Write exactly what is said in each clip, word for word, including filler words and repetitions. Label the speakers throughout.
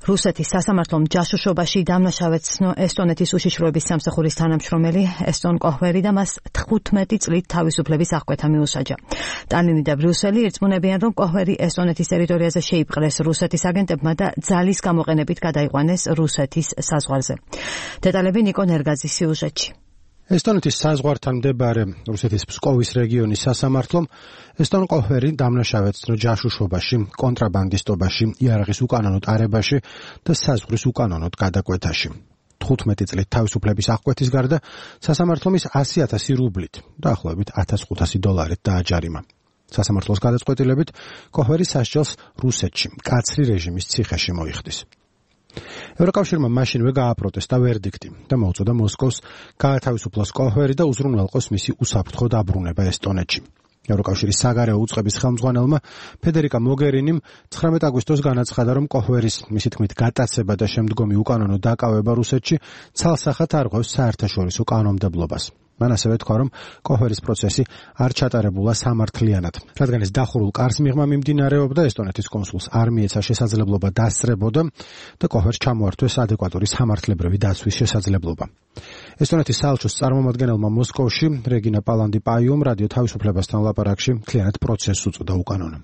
Speaker 1: რუსეთის სასამართლომ ჯაშუშობაში დამნაშავედ ესტონეთის უშიშროების სამსახურის თანამშრომელი ესტონ კოჰვერი და მას თხუთმეტი წლით თავისუფლების აღკვეთა მიუსაჯა. ტალინი და ბრიუსელი ირწმუნებიან, რომ კოჰვერი ესტონეთის ტერიტორიაზე შეიპყრეს რუსეთის აგენტებმა და ძალის გამოყენებით გადაიყვანეს რუსეთის საზღვარზე. დეტალები ნიკო ნერგაძის სიუჟეტში.
Speaker 2: ესტონეთის საზღვართან მდებარე რუსეთის ფსკოვის რეგიონის სასამართლომ ესტონ კოჰვერი დამნაშავედ ჯაშუშობაში, კონტრაბანდისტობაში, იარაღის უკანონო ტარებაში და საზღვრის უკანონოდ გადაკვეთაში. თხუთმეტი წლით თავისუფლების აღკვეთის გარდა სასამართლომ ის ასი ათასი რუბლით, დაახლოებით ათას ხუთასი დოლარით დააჯარიმა. სასამართლოს გადაწყვეტილებით კოჰვერი სასჯელს რუსეთში, მკაცრი რეჟიმის ციხეში მოიხდის. ევროკავშირმა მაშინვე გააპროტესტა ვერდიქტი და მოუწოდა მოსკოვს გაათავისუფლოს კოჰვერი და უზრუნველყოს მისი უსაფრთხო დაბრუნება ესტონეთში. ევროკავშირის საგარეო უწყების ხელმძღვანელმა ფედერიკა მოგერინიმ ცხრამეტ აგვისტოს განაცხადა, რომ კოჰვერის მისი თქმით გატაცება და შემდგომი უკანონო დაკავება რუსეთში ცალსახად არღვევს საერთაშორისო კანონმდებლობას. მან ასევე თქვა, რომ კოჰვერის პროცესი არ ჩატარებულა სამართლიანად, რადგან ეს დახურულ კარს მიღმა მიმდინარეობდა, ესტონეთის კონსულს არ მიეცა შესაძლებლობა დასწრებოდა და კოჰვერს ჩამოართვეს ადეკვატური სამართლებრივი დაცვის შესაძლებლობა. ესტონეთის საელჩოს წარმომადგენელმა მოსკოვში რეგინა პალანდი-პაიუმ რადიო თავისუფლებასთან ლაპარაკში მთლიანად პროცესს უწოდა უკანონო.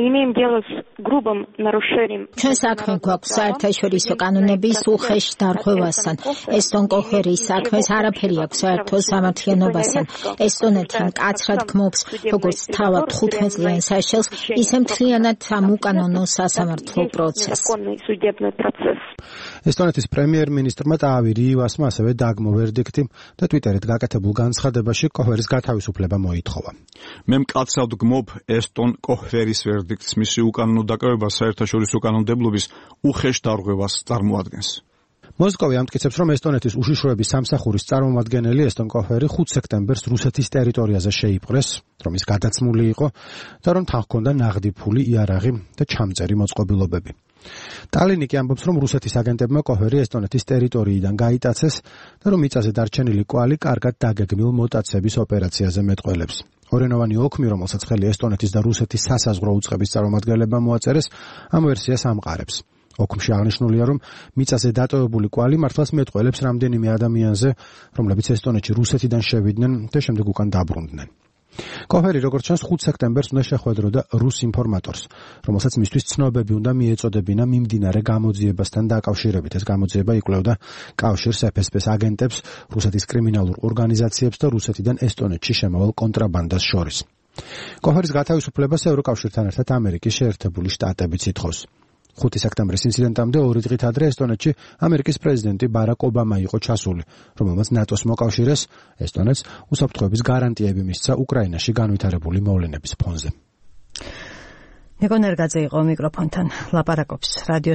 Speaker 3: ჩვენ საქმე გვაქვს საერთაშორისო კანონების უხეშ დარღვევასთან. ესტონ კოჰვერის საქმეს არაფერი აქვს საერთო სამართლიანობასთან. ესტონეთი მკაცრად გმობს როგორც თავად თხუთმეტწლიან სასჯელს, ისე მთლიანად ამ უკანონო სასამართლო პროცესს.
Speaker 2: ესტონეთის პრემიერ-მინისტრმა ტაავი რივასმა ასევე დაგმო ვერდიქტი და ტვიტერით გაკეთებულ განცხადებაში კოჰვერის გათავისუფლება მოითხოვა.
Speaker 4: მე მკაცრად გმობ ესტონ კოჰვერის ვერდიქტს, მისი უკანონო დაკავება საერთაშორისო კანონმდებლობის უხეშ დარღვევას წარმოადგენს.
Speaker 2: მოსკოვი ამტკიცებს, რომ ესტონეთის უშიშროების სამსახურის წარმომადგენელი ესტონ კოჰვერი ხუთ სექტემბერს რუსეთის ტერიტორიაზე შეიპყრეს, რომ ის გადაცმული იყო და რომ თან ჰქონდა ნაღდი ფული, იარაღი და ჩამწერი მოწყობილობები. ტალინი კი ამბობს, რომ რუსეთის აგენტებმა კოჰვერი ესტონეთის ტერიტორიიდან გაიტაცეს და რომ მიწაზე დარჩენილი კვალი კარგად დაგეგმილ მოტაცების ოპერაციაზე მეტყველებს. ორენოვანი ოქმი, რომელსაც ხელი ესტონეთის და რუსეთის სასაზღვრო უწყების წარმომადგენლებმა მოაწერეს, ამ ვერსიას ამყარებს. ოქმში აღნიშნულია, რომ მიწაზე დატოვებული კვალი მართლაც მეტყველებს რამდენიმე ადამიანზე, რომლებიც ესტონეთში რუსეთიდან შევიდნენ და შემდეგ უკან დაბრუნდნენ. კოჰვერი, როგორც ჩანს, ხუთ სექტემბერს უნდა შეხვედროდა რუს ინფორმატორს, რომელსაც მისთვის ცნობები უნდა მიეწოდებინა მიმდინარე გამოძიებასთან დაკავშირებით. ეს გამოძიება იკვლევდა კავშირს ეფ ეს პე-ს აგენტებს, რუსეთის კრიმინალურ ორგანიზაციებს და რუსეთიდან ესტონეთში შემავალ კონტრაბანდას შორის. კოჰვერის გათავისუფლებას ევროკავშირთან ერთად ამერიკის შეერთებული შტატებიც ითხოვს. ხუთი სექტემბრის ინციდენტამდე ორი დღით ადრე ესტონეთში ამერიკის პრეზიდენტი ბარაკ ობამა იყო ჩასული, რომელმაც ნატოს მოკავშირეს ესტონეთს უსაფრთხოების გარანტიები მისცა უკრაინაში განვითარებული მოვლენების ფონზე.
Speaker 1: ნიკო ნერგაძე იყო მიკროფონთან, ლაპარაკობს რადიო